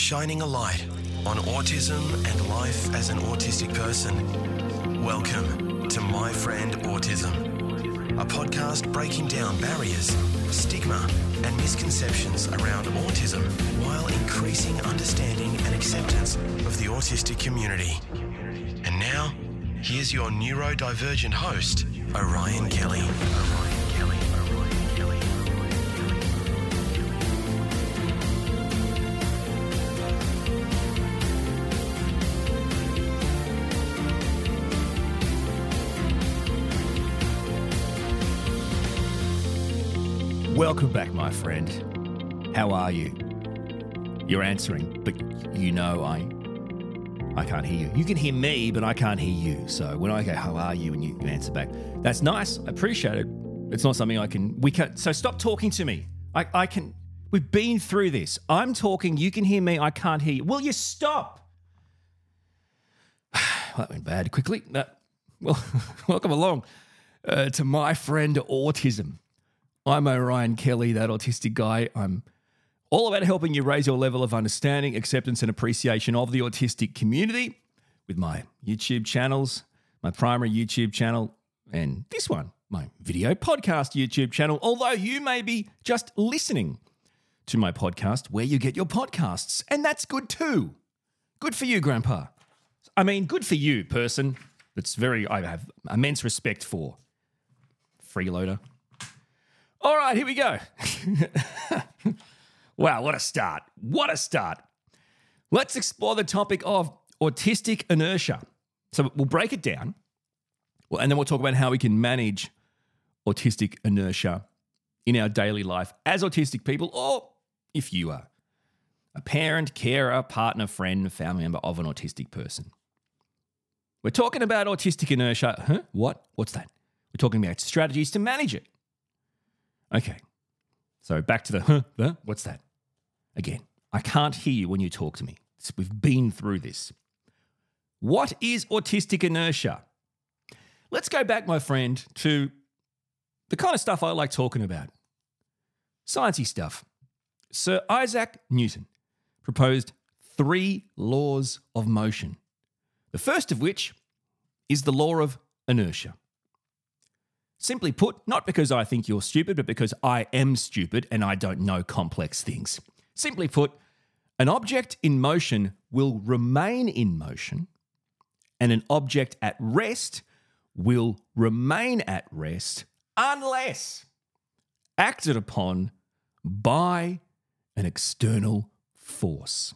shining a light on autism and life as an autistic person. Welcome to My Friend Autism, a podcast breaking down barriers, stigma, and misconceptions around autism while increasing understanding and acceptance of the autistic community. And now, here's your neurodivergent host, Orion Kelly. Welcome back, my friend. How are you? You're answering, but you know I can't hear you. You can hear me, but I can't hear you. So when I go, how are you? And you can answer back. That's nice. I appreciate it. It's not something we can. So stop talking to me. We've been through this. I'm talking. You can hear me. I can't hear you. Will you stop? That went bad quickly. Well, welcome along to My Friend Autism. I'm Orion Kelly, that autistic guy. I'm all about helping you raise your level of understanding, acceptance, and appreciation of the autistic community with my YouTube channels, my primary YouTube channel, and this one, my video podcast YouTube channel, although you may be just listening to my podcast where you get your podcasts, and that's good too. Good for you, Grandpa. I mean, good for you, person. I have immense respect for. Freeloader. All right, here we go. Wow, what a start. What a start. Let's explore the topic of autistic inertia. So we'll break it down, and then we'll talk about how we can manage autistic inertia in our daily life as autistic people, or if you are a parent, carer, partner, friend, family member of an autistic person. We're talking about autistic inertia. Huh? What? What's that? We're talking about strategies to manage it. Okay, so back to the what's that? Again, I can't hear you when you talk to me. We've been through this. What is autistic inertia? Let's go back, my friend, to the kind of stuff I like talking about. Sciencey stuff. Sir Isaac Newton proposed 3 laws of motion. The first of which is the law of inertia. Simply put, not because I think you're stupid, but because I am stupid and I don't know complex things. Simply put, an object in motion will remain in motion, and an object at rest will remain at rest unless acted upon by an external force.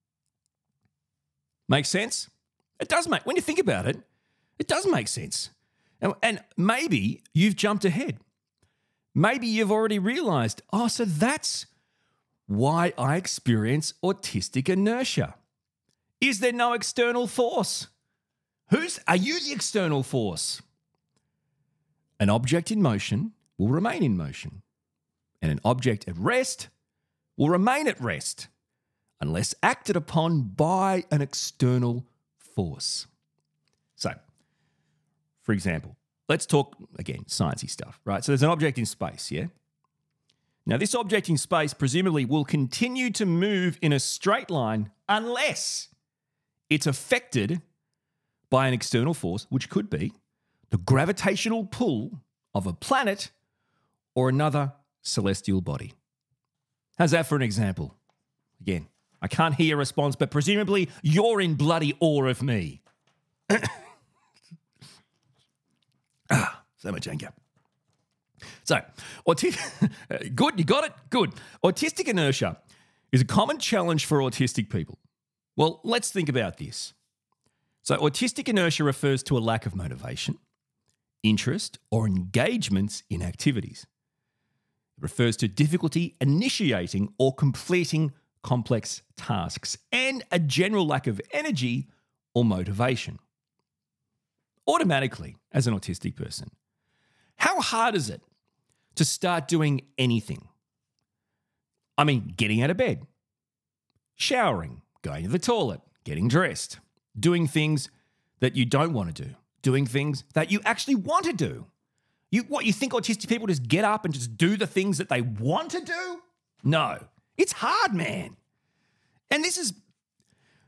Make sense? It does make, when you think about it, it does make sense. And maybe you've jumped ahead. Maybe you've already realized, so that's why I experience autistic inertia. Is there no external force? Are you the external force? An object in motion will remain in motion, and an object at rest will remain at rest unless acted upon by an external force. So, for example, let's talk, again, sciencey stuff, right? So there's an object in space, yeah? Now, this object in space presumably will continue to move in a straight line unless it's affected by an external force, which could be the gravitational pull of a planet or another celestial body. How's that for an example? Again, I can't hear a response, but presumably you're in bloody awe of me. So much anger. So, good, you got it? Good. Autistic inertia is a common challenge for autistic people. Well, let's think about this. So, autistic inertia refers to a lack of motivation, interest, or engagements in activities. It refers to difficulty initiating or completing complex tasks and a general lack of energy or motivation. Automatically, as an autistic person, how hard is it to start doing anything? I mean, getting out of bed, showering, going to the toilet, getting dressed, doing things that you don't want to do, doing things that you actually want to do. You think autistic people just get up and just do the things that they want to do? No. It's hard, man. And this is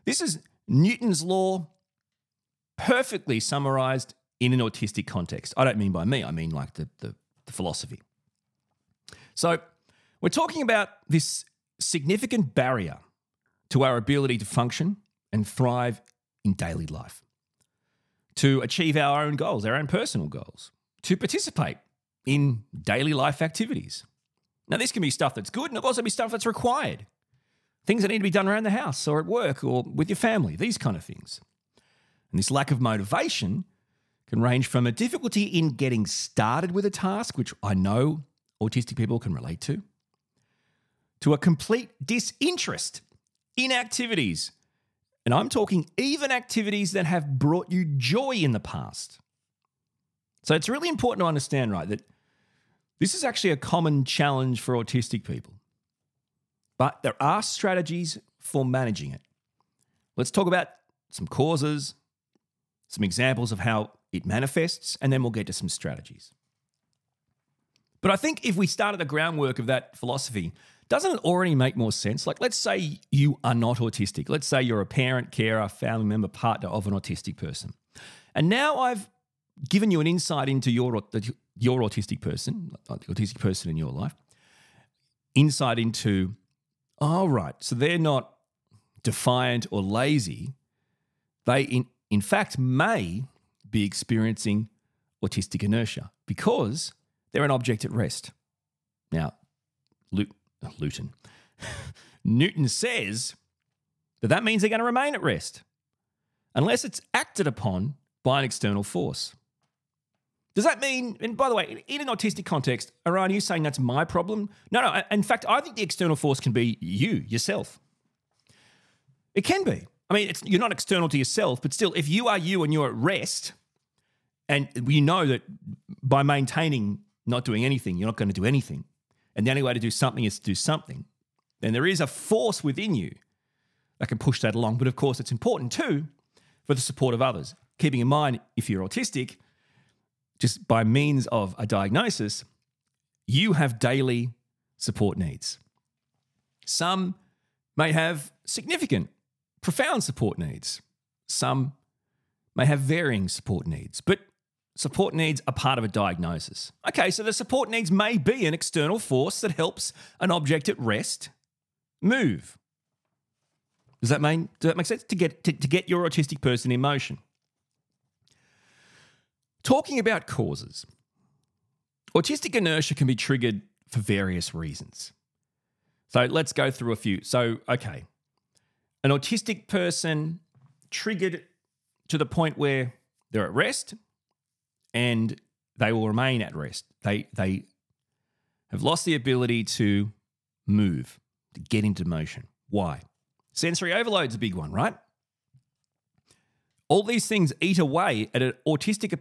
This is Newton's law perfectly summarized in an autistic context. I don't mean by me, I mean like the philosophy. So we're talking about this significant barrier to our ability to function and thrive in daily life, to achieve our own goals, our own personal goals, to participate in daily life activities. Now, this can be stuff that's good and it can also be stuff that's required. Things that need to be done around the house or at work or with your family, these kind of things. And this lack of motivation can range from a difficulty in getting started with a task, which I know autistic people can relate to a complete disinterest in activities. And I'm talking even activities that have brought you joy in the past. So it's really important to understand, right, that this is actually a common challenge for autistic people. But there are strategies for managing it. Let's talk about some causes, some examples of how it manifests, and then we'll get to some strategies. But I think if we start at the groundwork of that philosophy, doesn't it already make more sense? Like, let's say you are not autistic. Let's say you're a parent, carer, family member, partner of an autistic person. And now I've given you an insight into your autistic person, the autistic person in your life, insight into, all right, so they're not defiant or lazy. They, in fact, may be experiencing autistic inertia because they're an object at rest. Now, Newton says that means they're going to remain at rest unless it's acted upon by an external force. Does that mean, and by the way, in an autistic context, Iran, are you saying that's my problem? No. In fact, I think the external force can be you, yourself. It can be. I mean, you're not external to yourself, but still, if you are you and you're at rest, and you know that by maintaining not doing anything, you're not going to do anything, and the only way to do something is to do something, then there is a force within you that can push that along. But of course, it's important too for the support of others. Keeping in mind, if you're autistic, just by means of a diagnosis, you have daily support needs. Some may have significant, profound support needs. Some may have varying support needs, but support needs are part of a diagnosis. Okay, so the support needs may be an external force that helps an object at rest move. Does that make sense? To get your autistic person in motion. Talking about causes, autistic inertia can be triggered for various reasons. So let's go through a few. So, okay, an autistic person triggered to the point where they're at rest and they will remain at rest. They have lost the ability to move, to get into motion. Why? Sensory overload's a big one, right? All these things eat away at an autistic.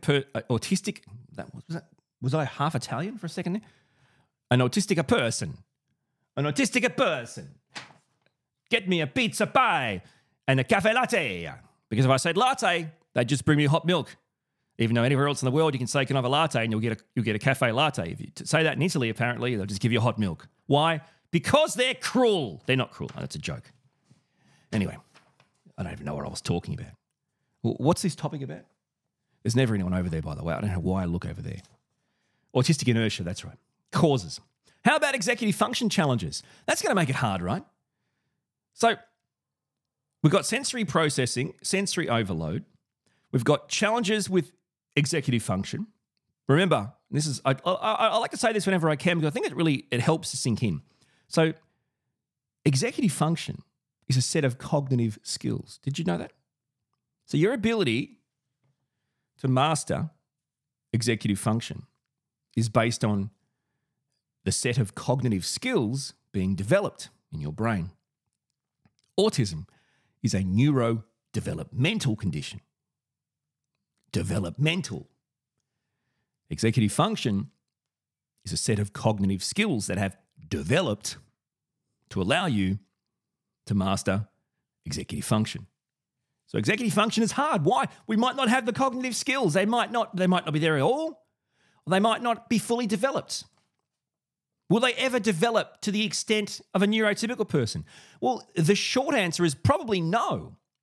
Was I half Italian for a second there? An autistic person. An autistic person. Get me a pizza pie and a cafe latte. Because if I said latte, they'd just bring me hot milk. Even though anywhere else in the world you can say, can I have a latte, and you'll get a cafe latte. If you say that in Italy, apparently, they'll just give you hot milk. Why? Because they're cruel. They're not cruel. Oh, that's a joke. Anyway, I don't even know what I was talking about. What's this topic about? There's never anyone over there, by the way. I don't know why I look over there. Autistic inertia, that's right. Causes. How about executive function challenges? That's going to make it hard, right? So we've got sensory processing, sensory overload. We've got challenges with executive function. Remember, this is I like to say this whenever I can because I think it helps to sink in. So executive function is a set of cognitive skills. Did you know that? So your ability to master executive function is based on the set of cognitive skills being developed in your brain. Autism is a neurodevelopmental condition. Developmental. Executive function is a set of cognitive skills that have developed to allow you to master executive function. So executive function is hard. Why? We might not have the cognitive skills. They might not be there at all. Or they might not be fully developed. Will they ever develop to the extent of a neurotypical person? Well, the short answer is probably no.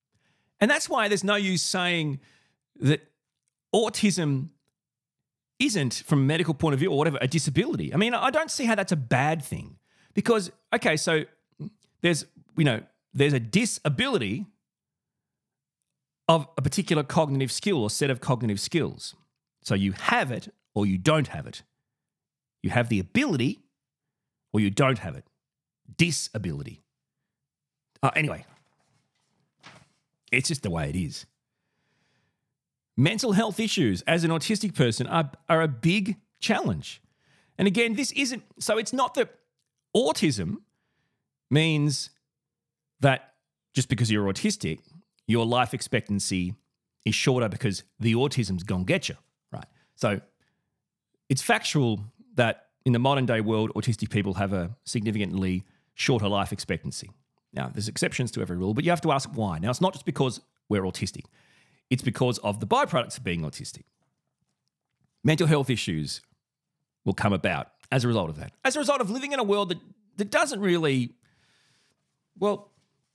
And that's why there's no use saying that autism isn't, from a medical point of view or whatever, a disability. I mean, I don't see how that's a bad thing because, okay, so there's a disability of a particular cognitive skill or set of cognitive skills. So you have it or you don't have it. You have the ability or you don't have it. Disability. Anyway, it's just the way it is. Mental health issues as an autistic person are a big challenge. And again, this isn't, so it's not that autism means that just because you're autistic, your life expectancy is shorter because the autism's gonna get you, right? So it's factual that in the modern day world, autistic people have a significantly shorter life expectancy. Now, there's exceptions to every rule, but you have to ask why. Now, it's not just because we're autistic. It's because of the byproducts of being autistic. Mental health issues will come about as a result of that. As a result of living in a world that doesn't really, well,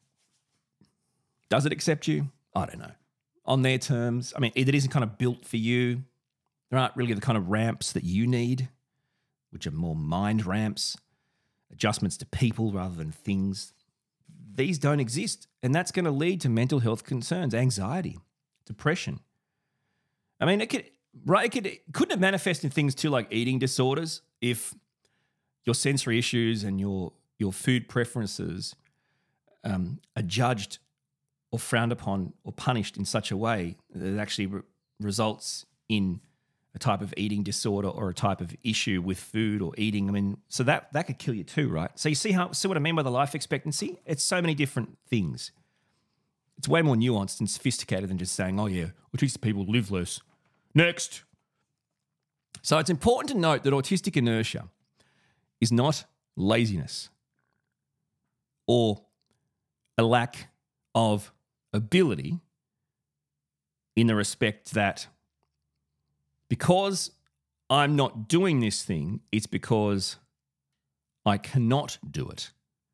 does it accept you? I don't know. On their terms. I mean, it isn't kind of built for you. There aren't really the kind of ramps that you need, which are more mind ramps, adjustments to people rather than things. These don't exist. And that's going to lead to mental health concerns, anxiety, depression. I mean, couldn't it manifest in things too, like eating disorders, if your sensory issues and your food preferences are judged or frowned upon or punished in such a way that it actually results in a type of eating disorder or a type of issue with food or eating. I mean, so that could kill you too, right? So you see what I mean by the life expectancy? It's so many different things. It's way more nuanced and sophisticated than just saying, oh yeah, autistic people live less. Next. So it's important to note that autistic inertia is not laziness or a lack of ability, in the respect that because I'm not doing this thing, it's because I cannot do it.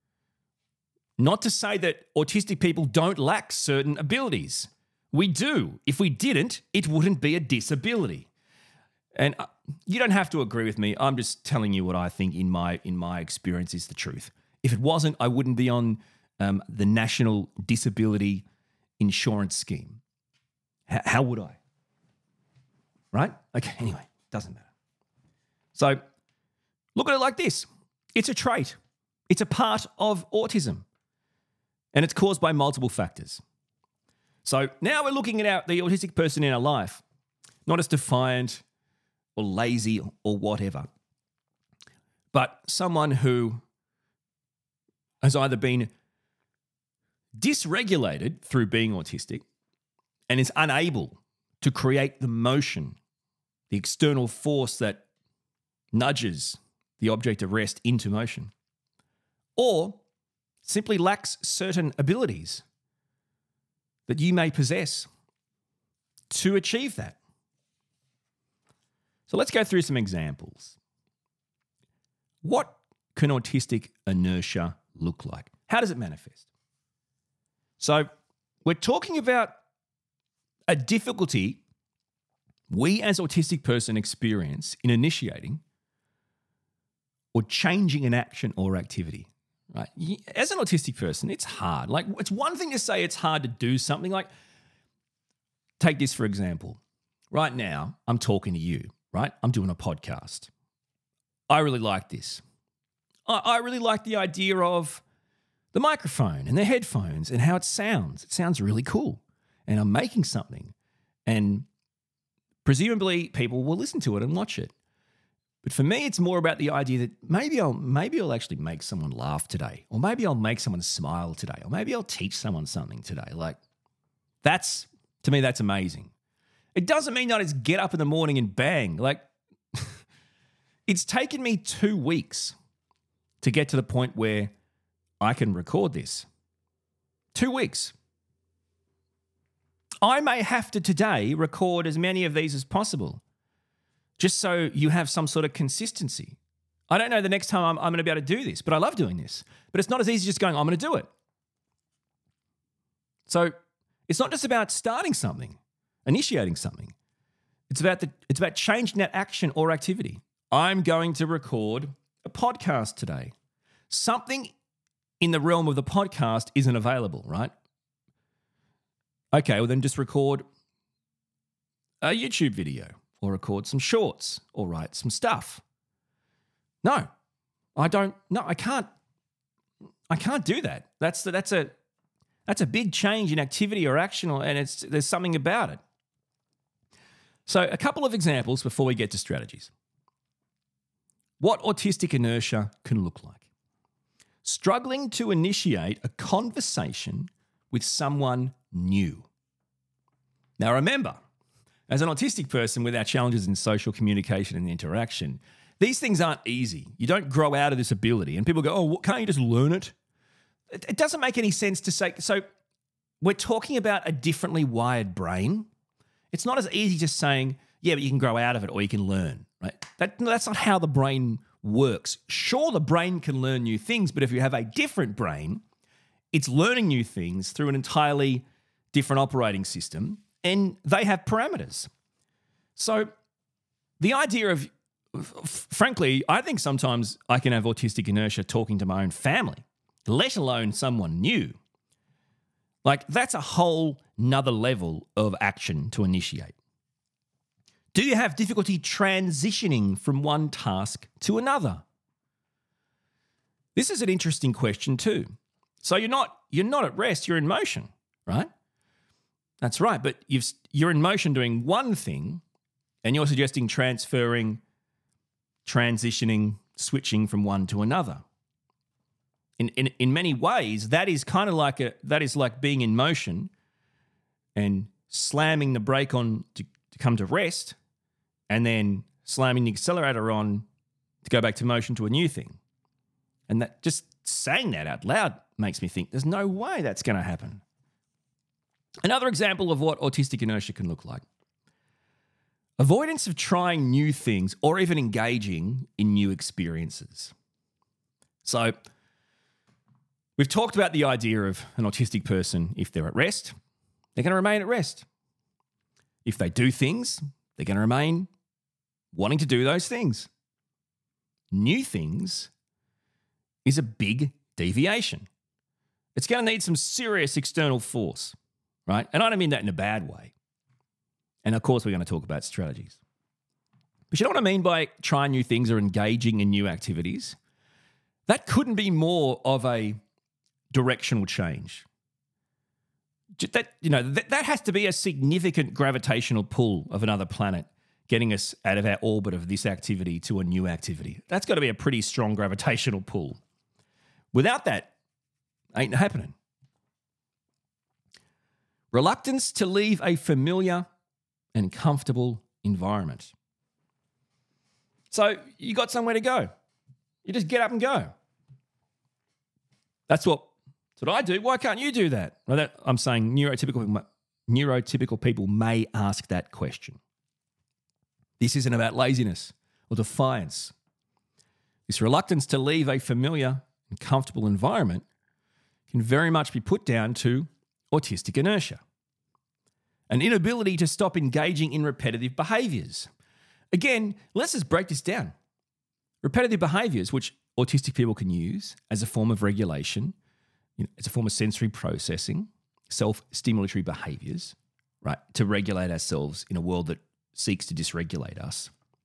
Not to say that autistic people don't lack certain abilities. We do. If we didn't, it wouldn't be a disability. And you don't have to agree with me. I'm just telling you what I think in my experience is the truth. If it wasn't, I wouldn't be on the National Disability Insurance Scheme. How would I? Right? Okay, anyway, doesn't matter. So look at it like this. It's a trait. It's a part of autism. And it's caused by multiple factors. So now we're looking at the autistic person in our life, not as defiant or lazy or whatever, but someone who has either been dysregulated through being autistic and is unable to create the motion, the external force that nudges the object of rest into motion, or simply lacks certain abilities that you may possess to achieve that. So let's go through some examples. What can autistic inertia look like? How does it manifest? So we're talking about a difficulty we as autistic person experience in initiating or changing an action or activity. Right? As an autistic person, it's hard. Like, it's one thing to say it's hard to do something. Like, take this for example. Right now, I'm talking to you, right? I'm doing a podcast. I really like this. I really like the idea of the microphone and the headphones and how it sounds. It sounds really cool. And I'm making something. And presumably people will listen to it and watch it. But for me, it's more about the idea that maybe I'll actually make someone laugh today, or maybe I'll make someone smile today, or maybe I'll teach someone something today. Like, to me, that's amazing. It doesn't mean that I just get up in the morning and bang. Like, it's taken me 2 weeks to get to the point where I can record this. 2 weeks. I may have to today record as many of these as possible, just so you have some sort of consistency. I don't know the next time I'm going to be able to do this, but I love doing this. But it's not as easy as just going, I'm going to do it. So It's not just about starting something, initiating something. It's about changing that action or activity. I'm going to record a podcast today. Something in the realm of the podcast isn't available, right? Okay, well then just record a YouTube video or record some shorts or write some stuff. No, I can't do that. That's a big change in activity or action, and there's something about it. So a couple of examples before we get to strategies. What autistic inertia can look like. Struggling to initiate a conversation with someone new. Now remember, as an autistic person with our challenges in social communication and interaction, these things aren't easy. You don't grow out of this ability. And people go, oh, can't you just learn it? It doesn't make any sense to say. So we're talking about a differently wired brain. It's not as easy just saying, yeah, but you can grow out of it or you can learn, right? That's not how the brain works. Sure, the brain can learn new things, but if you have a different brain, it's learning new things through an entirely different operating system, and they have parameters. So the idea of, frankly, I think sometimes I can have autistic inertia talking to my own family, let alone someone new. Like, that's a whole nother level of action to initiate. Do you have difficulty transitioning from one task to another? This is an interesting question too. So you're not at rest, you're in motion, right? That's right, but you're in motion doing one thing, and you're suggesting transferring, transitioning, switching from one to another. In many ways, that is like being in motion and slamming the brake on to come to rest, and then slamming the accelerator on to go back to motion to a new thing. And that, just saying that out loud makes me think there's no way that's going to happen. Another example of what autistic inertia can look like. Avoidance of trying new things or even engaging in new experiences. So we've talked about the idea of an autistic person, if they're at rest, they're going to remain at rest. If they do things, they're going to remain wanting to do those things. New things is a big deviation. It's going to need some serious external force, right? And I don't mean that in a bad way. And of course, we're going to talk about strategies. But you know what I mean by trying new things or engaging in new activities? That couldn't be more of a directional change. That has to be a significant gravitational pull of another planet getting us out of our orbit of this activity to a new activity. That's got to be a pretty strong gravitational pull. Without that, ain't happening. Reluctance to leave a familiar and comfortable environment. So you got somewhere to go. You just get up and go. That's what I do. Why can't you do that? Well, I'm saying neurotypical people may ask that question. This isn't about laziness or defiance. This reluctance to leave a familiar and comfortable environment can very much be put down to autistic inertia, an inability to stop engaging in repetitive behaviours. Again, let's just break this down. Repetitive behaviours, which autistic people can use as a form of regulation, as a form of sensory processing, self-stimulatory behaviours, right, to regulate ourselves in a world that seeks to dysregulate us,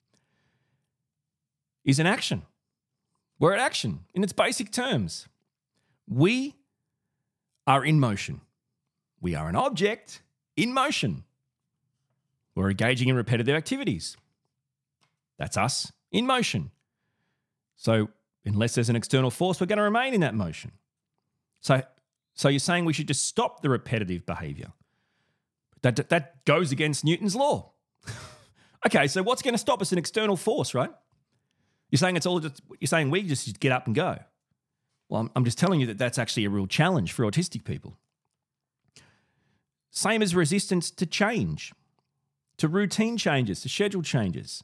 is an action. We're at action in its basic terms. We are in motion. We are an object in motion. We're engaging in repetitive activities. That's us in motion. So unless there's an external force, we're going to remain in that motion. So you're saying we should just stop the repetitive behaviour. That goes against Newton's law. Okay, so what's going to stop us? An external force, right? You're saying we just get up and go. Well, I'm just telling you that that's actually a real challenge for autistic people. Same as resistance to change, to routine changes, to schedule changes.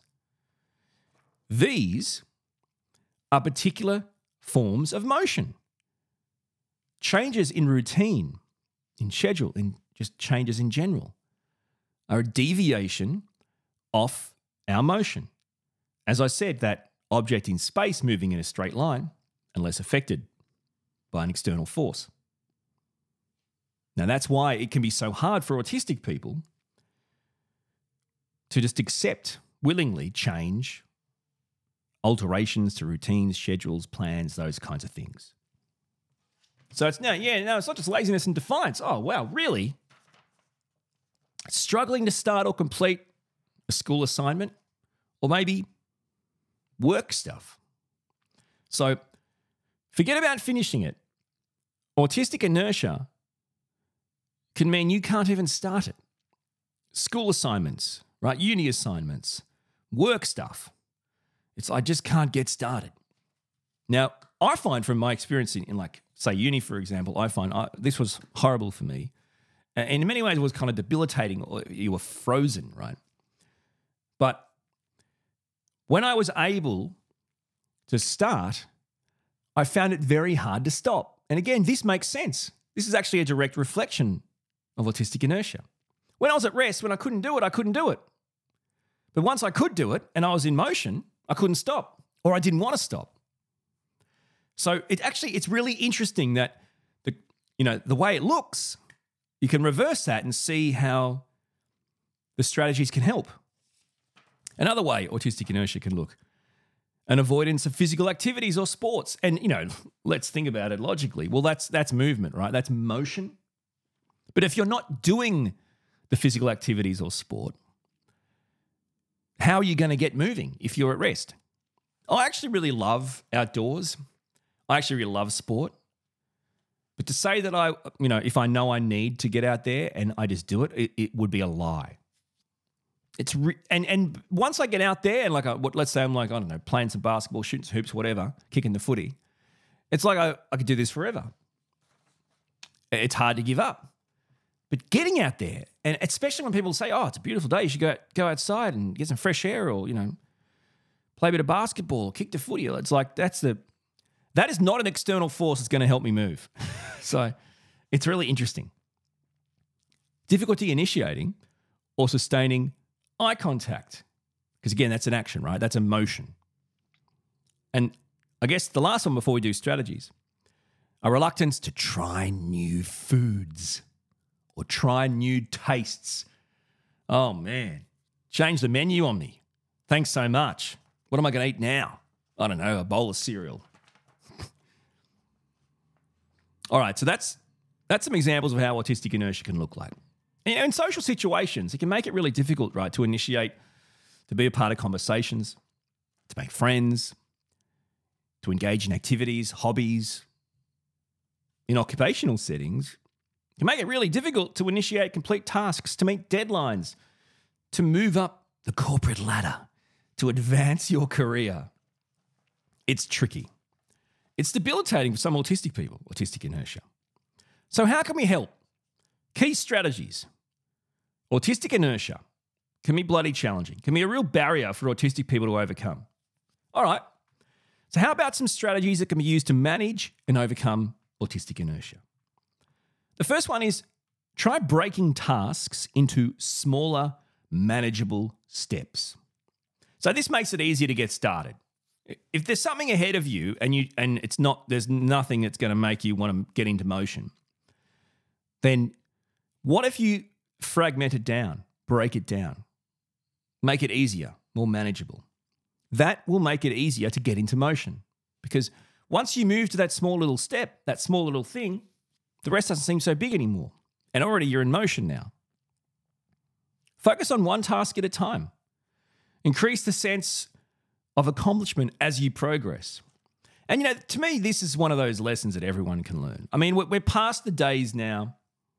These are particular forms of motion. Changes in routine, in schedule, in just changes in general, are a deviation off our motion. As I said, that object in space moving in a straight line unless affected by an external force. Now, that's why it can be so hard for autistic people to just accept, willingly change, alterations to routines, schedules, plans, those kinds of things. So it's it's not just laziness and defiance. Oh, wow, really? Struggling to start or complete a school assignment or maybe work stuff. So forget about finishing it. Autistic inertia can mean you can't even start it. School assignments, right? Uni assignments, work stuff. It's I just can't get started. Now, I find from my experience in like, say, uni, for example, I find this was horrible for me. And in many ways, it was kind of debilitating. You were frozen, right? But when I was able to start, I found it very hard to stop. And again, this makes sense. This is actually a direct reflection of autistic inertia. When I was at rest, when I couldn't do it, I couldn't do it. But once I could do it and I was in motion, I couldn't stop, or I didn't want to stop. So it's really interesting that the way it looks, you can reverse that and see how the strategies can help. Another way autistic inertia can look, an avoidance of physical activities or sports. And, let's think about it logically. Well, that's movement, right? That's motion. But if you're not doing the physical activities or sport, how are you going to get moving if you're at rest? I actually really love outdoors. I actually really love sport. But to say that if I know I need to get out there and I just do it, it would be a lie. And once I get out there and let's say I'm playing some basketball, shooting some hoops, whatever, kicking the footy, it's like I could do this forever. It's hard to give up. But getting out there, and especially when people say, oh, it's a beautiful day, you should go outside and get some fresh air or, play a bit of basketball, kick the footy. It's like that is not an external force that's going to help me move. So it's really interesting. Difficulty initiating or sustaining eye contact. Because again, that's an action, right? That's a motion. And I guess the last one before we do strategies, a reluctance to try new foods or try new tastes. Oh man, change the menu on me. Thanks so much. What am I going to eat now? I don't know, a bowl of cereal. All right, so that's some examples of how autistic inertia can look like. And, in social situations, it can make it really difficult, right, to initiate, to be a part of conversations, to make friends, to engage in activities, hobbies. In occupational settings, it can make it really difficult to initiate complete tasks, to meet deadlines, to move up the corporate ladder, to advance your career. It's tricky. It's debilitating for some autistic people, autistic inertia. So how can we help? Key strategies. Autistic inertia can be bloody challenging, can be a real barrier for autistic people to overcome. All right, so how about some strategies that can be used to manage and overcome autistic inertia? The first one is try breaking tasks into smaller, manageable steps. So this makes it easier to get started. If there's something ahead of you and there's nothing that's going to make you want to get into motion, then what if you fragment it down, break it down, make it easier, more manageable? That will make it easier to get into motion, because once you move to that small little step, that small little thing, the rest doesn't seem so big anymore. And already you're in motion now. Focus on one task at a time. Increase the sense of accomplishment as you progress. And, to me, this is one of those lessons that everyone can learn. I mean, we're past the days now,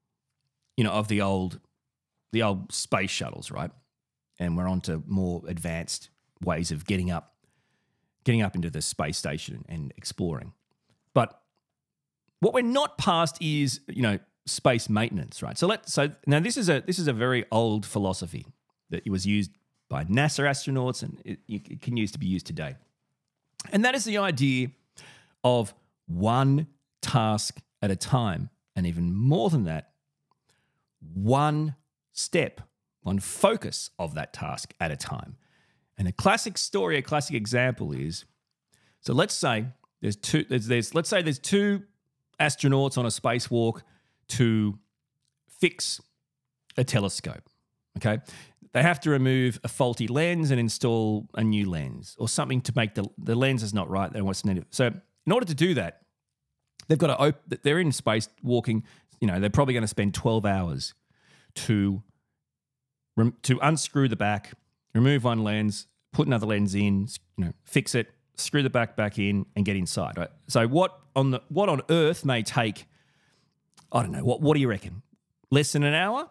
of the old space shuttles, right? And we're on to more advanced ways of getting up into the space station and exploring. But what we're not past is, space maintenance, right? So now this is a very old philosophy that was used by NASA astronauts, and it can be used today. And that is the idea of one task at a time, and even more than that, one step, one focus of that task at a time. And a classic story, a classic example is, so let's say there's two astronauts on a spacewalk to fix a telescope. Okay. They have to remove a faulty lens and install a new lens or something to make the lens is not right. What's needed. So in order to do that, they've got to they're in space walking, they're probably going to spend 12 hours to unscrew the back, remove one lens, put another lens in, fix it, screw the back in and get inside, right? So what on Earth may take, I don't know, what do you reckon? Less than an hour?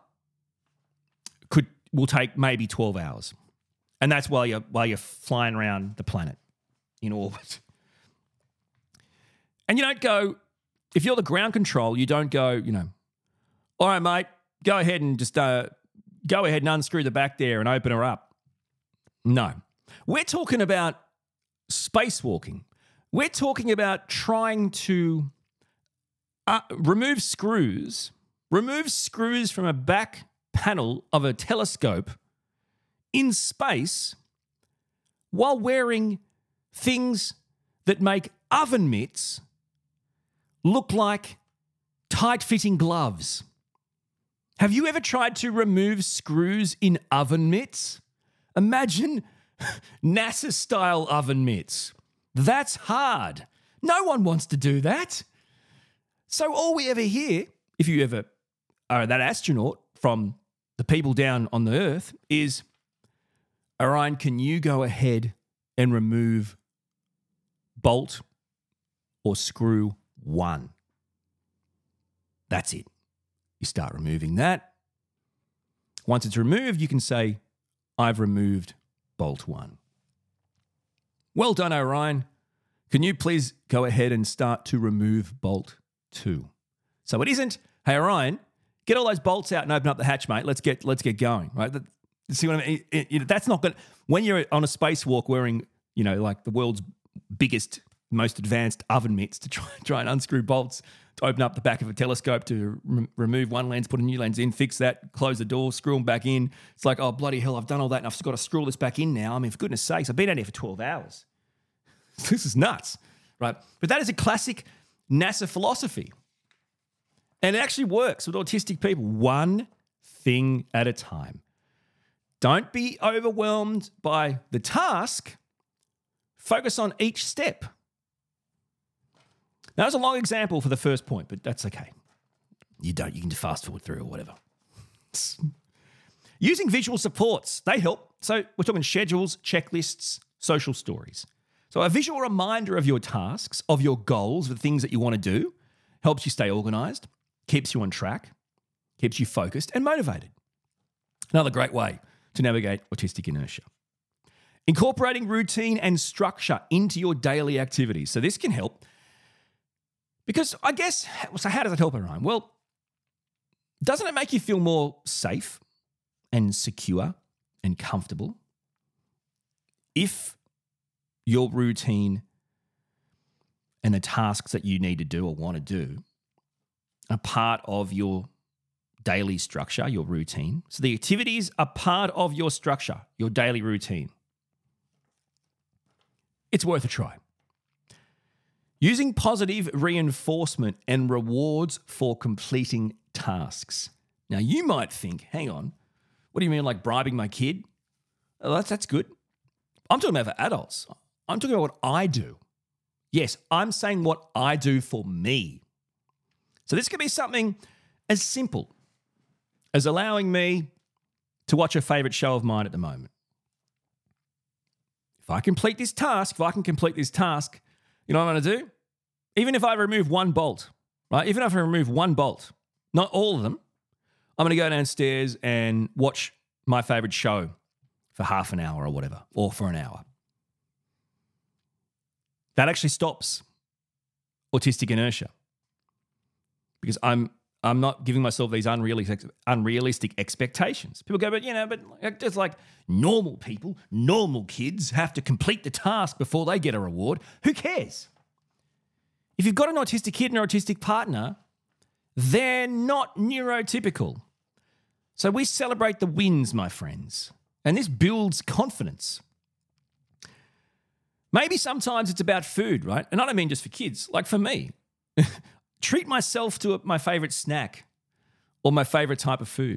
Will take maybe 12 hours. And that's while you're flying around the planet in orbit. And you don't go, if you're the ground control, you don't go, all right, mate, go ahead and just go ahead and unscrew the back there and open her up. No. We're talking about spacewalking. We're talking about trying to remove screws from a back panel of a telescope in space while wearing things that make oven mitts look like tight-fitting gloves. Have you ever tried to remove screws in oven mitts? Imagine NASA-style oven mitts. That's hard. No one wants to do that. So all we ever hear, if you ever are that astronaut from the people down on the Earth, is, Orion, can you go ahead and remove bolt or screw 1? That's it. You start removing that. Once it's removed, you can say, I've removed bolt 1. Well done, Orion. Can you please go ahead and start to remove bolt 2? So it isn't, hey, Orion, get all those bolts out and open up the hatch, mate. Let's get going, right? See what I mean? That's not good. When you're on a spacewalk wearing, like the world's biggest, most advanced oven mitts to try and unscrew bolts to open up the back of a telescope to remove one lens, put a new lens in, fix that, close the door, screw them back in. It's like, oh, bloody hell, I've done all that and I've got to screw all this back in now. I mean, for goodness sakes, I've been out here for 12 hours. This is nuts, right? But that is a classic NASA philosophy. And it actually works with autistic people, one thing at a time. Don't be overwhelmed by the task. Focus on each step. Now, that's a long example for the first point, but that's okay. You can fast forward through or whatever. Using visual supports, they help. So we're talking schedules, checklists, social stories. So a visual reminder of your tasks, of your goals, the things that you want to do, helps you stay organized, keeps you on track, keeps you focused and motivated. Another great way to navigate autistic inertia. Incorporating routine and structure into your daily activities. So this can help because I guess, so how does it help, Orion? Well, doesn't it make you feel more safe and secure and comfortable if your routine and the tasks that you need to do or want to do are part of your daily structure, your routine? So the activities are part of your structure, your daily routine. It's worth a try. Using positive reinforcement and rewards for completing tasks. Now, you might think, hang on, what do you mean like bribing my kid? Oh, that's good. I'm talking about for adults. I'm talking about what I do. Yes, I'm saying what I do for me. So this could be something as simple as allowing me to watch a favorite show of mine at the moment. If I can complete this task, you know what I'm going to do? Even if I remove one bolt, right? Even if I remove one bolt, not all of them, I'm going to go downstairs and watch my favorite show for half an hour or whatever, or for an hour. That actually stops autistic inertia because I'm not giving myself these unrealistic expectations. People go, but just like normal people, normal kids have to complete the task before they get a reward. Who cares? If you've got an autistic kid and an autistic partner, they're not neurotypical. So we celebrate the wins, my friends, and this builds confidence. Maybe sometimes it's about food, right? And I don't mean just for kids, like for me. Treat myself to my favorite snack or my favorite type of food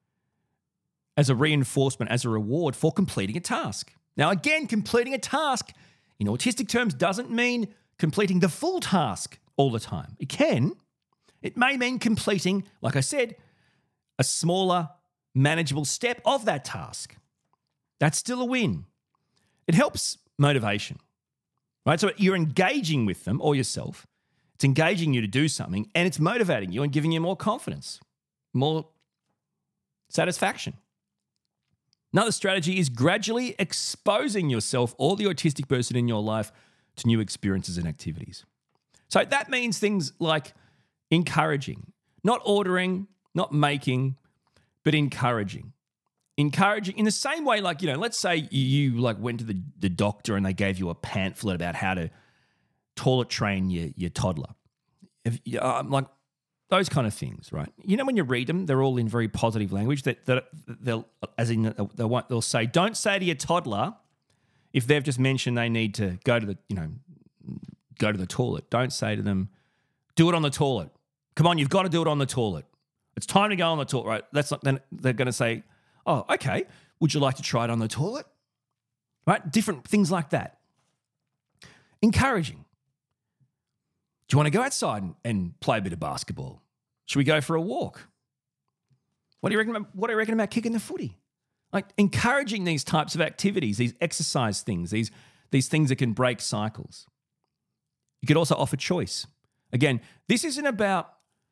as a reinforcement, as a reward for completing a task. Now, again, completing a task in autistic terms doesn't mean completing the full task all the time. It can. It may mean completing, like I said, a smaller, manageable step of that task. That's still a win. It helps motivation, right? So you're engaging with them or yourself. It's engaging you to do something, and it's motivating you and giving you more confidence, more satisfaction. Another strategy is gradually exposing yourself or the autistic person in your life to new experiences and activities. So that means things like encouraging, not ordering, not making, but encouraging. Encouraging in the same way, like, let's say you went to the doctor and they gave you a pamphlet about how to toilet train your toddler. Like those kind of things, right? When you read them, they're all in very positive language that they'll say, don't say to your toddler if they've just mentioned they need to go to the toilet. Don't say to them, do it on the toilet. Come on, you've got to do it on the toilet. It's time to go on the toilet, right? Then they're going to say, oh, okay, would you like to try it on the toilet? Right? Different things like that. Encouraging. Do you want to go outside and play a bit of basketball? Should we go for a walk? What do you reckon about kicking the footy? Like encouraging these types of activities, these exercise things, these things that can break cycles. You could also offer choice. Again, this isn't about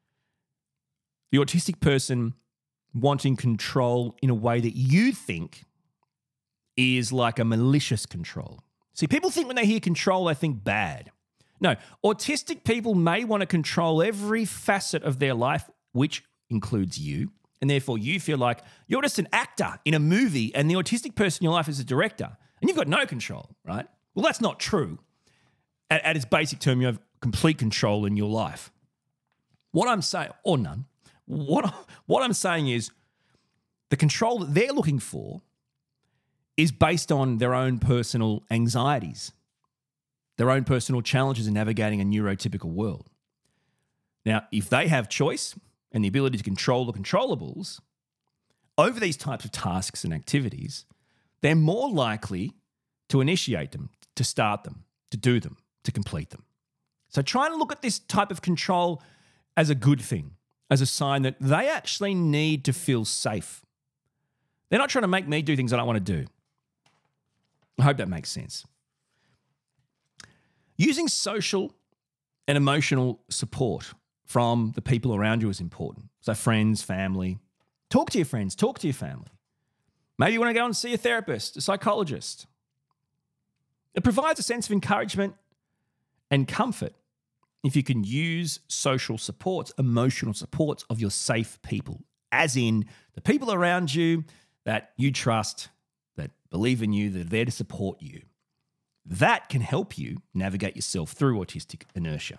the autistic person wanting control in a way that you think is like a malicious control. See, people think when they hear control, they think bad. No, autistic people may want to control every facet of their life, which includes you, and therefore you feel like you're just an actor in a movie and the autistic person in your life is a director, and you've got no control, right? Well, that's not true. At its basic term, you have complete control in your life. What I'm saying, or none, what I'm saying is the control that they're looking for is based on their own personal anxieties, their own personal challenges in navigating a neurotypical world. Now, if they have choice and the ability to control the controllables over these types of tasks and activities, they're more likely to initiate them, to start them, to do them, to complete them. So try and look at this type of control as a good thing, as a sign that they actually need to feel safe. They're not trying to make me do things I don't want to do. I hope that makes sense. Using social and emotional support from the people around you is important. So friends, family. Talk to your friends, talk to your family. Maybe you want to go and see a therapist, a psychologist. It provides a sense of encouragement and comfort if you can use social supports, emotional supports of your safe people, as in the people around you that you trust, that believe in you, that are there to support you. That can help you navigate yourself through autistic inertia.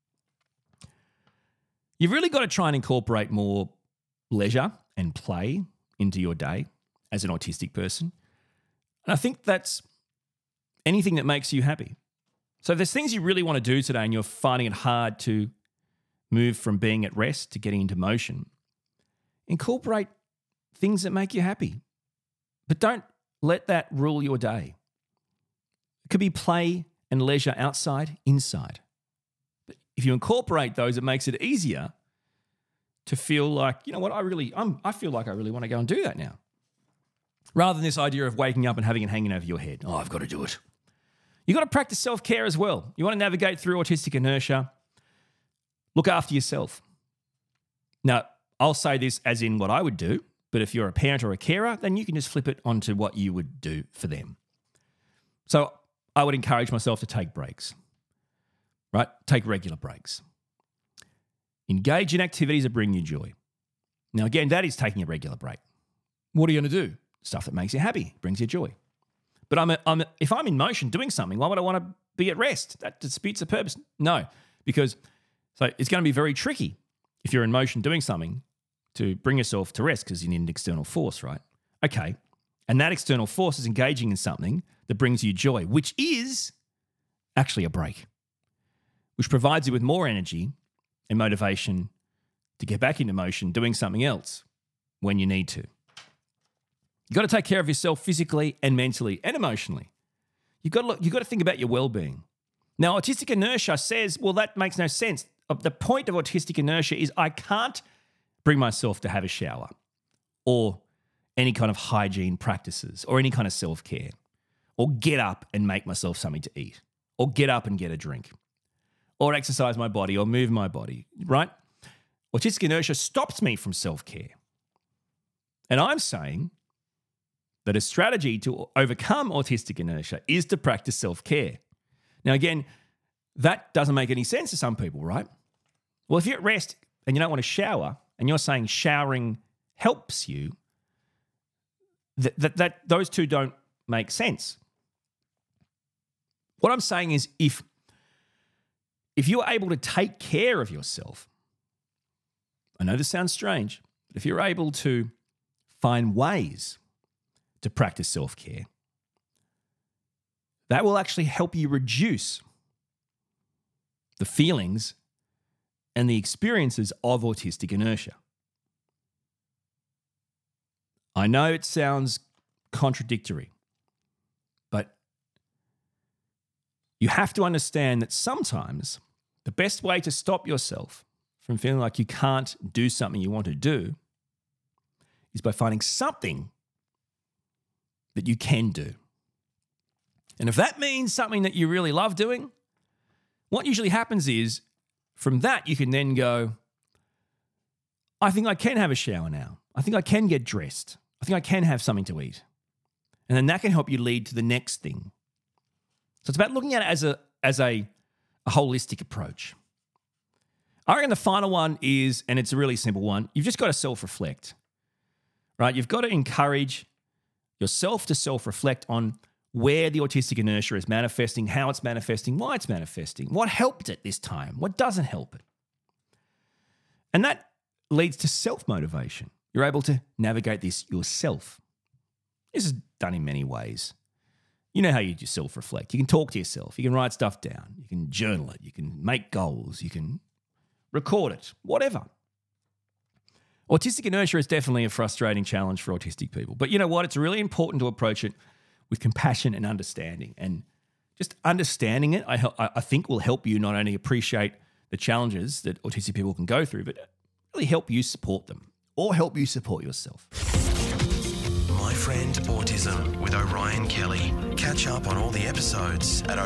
You've really got to try and incorporate more leisure and play into your day as an autistic person. And I think that's anything that makes you happy. So if there's things you really want to do today and you're finding it hard to move from being at rest to getting into motion, incorporate things that make you happy. But don't let that rule your day. It could be play and leisure outside, inside. But if you incorporate those, it makes it easier to feel like, you know what, I feel like I really want to go and do that now. Rather than this idea of waking up and having it hanging over your head. Oh, I've got to do it. You've got to practice self-care as well. You want to navigate through autistic inertia. Look after yourself. Now, I'll say this as in what I would do, but if you're a parent or a carer, then you can just flip it onto what you would do for them. So I would encourage myself to take breaks, right? Take regular breaks. Engage in activities that bring you joy. Now, again, that is taking a regular break. What are you going to do? Stuff that makes you happy, brings you joy. But if I'm in motion doing something, why would I want to be at rest? That disputes the purpose. No, because so it's going to be very tricky if you're in motion doing something to bring yourself to rest because you need an external force, right? Okay. And that external force is engaging in something that brings you joy, which is actually a break, which provides you with more energy and motivation to get back into motion, doing something else when you need to. You've got to take care of yourself physically and mentally and emotionally. You've got to think about your well-being. Now, autistic inertia says, well, that makes no sense. The point of autistic inertia is I can't bring myself to have a shower or any kind of hygiene practices or any kind of self-care or get up and make myself something to eat or get up and get a drink or exercise my body or move my body, right? Autistic inertia stops me from self-care. And I'm saying that a strategy to overcome autistic inertia is to practice self-care. Now, again, that doesn't make any sense to some people, right? Well, if you're at rest and you don't want to shower and you're saying showering helps you, that those two don't make sense. What I'm saying is if you're able to take care of yourself, I know this sounds strange, but if you're able to find ways to practice self-care, that will actually help you reduce the feelings and the experiences of autistic inertia. I know it sounds contradictory, but you have to understand that sometimes the best way to stop yourself from feeling like you can't do something you want to do is by finding something that you can do. And if that means something that you really love doing, what usually happens is from that you can then go, I think I can have a shower now. I think I can get dressed. I think I can have something to eat. And then that can help you lead to the next thing. So it's about looking at it as a holistic approach. I reckon the final one is, and it's a really simple one, you've just got to self-reflect, right? You've got to encourage yourself to self-reflect on where the autistic inertia is manifesting, how it's manifesting, why it's manifesting, what helped it this time, what doesn't help it. And that leads to self-motivation. You're able to navigate this yourself. This is done in many ways. You know how you just self-reflect. You can talk to yourself. You can write stuff down. You can journal it. You can make goals. You can record it, whatever. Autistic inertia is definitely a frustrating challenge for autistic people. But you know what? It's really important to approach it with compassion and understanding. And just understanding it, I think, will help you not only appreciate the challenges that autistic people can go through, but really help you support them or help you support yourself. My Friend Autism with Orion Kelly. Catch up on all the episodes at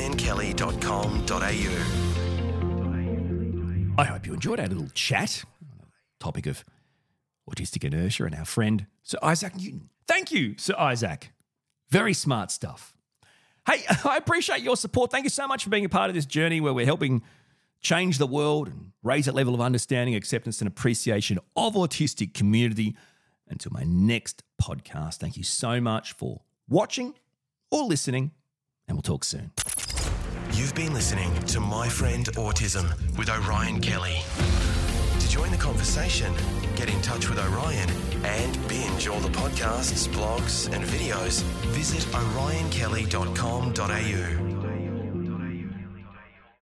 orionkelly.com.au. I hope you enjoyed our little chat on the topic of autistic inertia and our friend Sir Isaac Newton. Thank you, Sir Isaac. Very smart stuff. Hey, I appreciate your support. Thank you so much for being a part of this journey where we're helping change the world and raise that level of understanding, acceptance, and appreciation of autistic community. Until my next podcast, thank you so much for watching or listening, and we'll talk soon. You've been listening to My Friend Autism with Orion Kelly. To join the conversation, get in touch with Orion and binge all the podcasts, blogs and videos, visit orionkelly.com.au.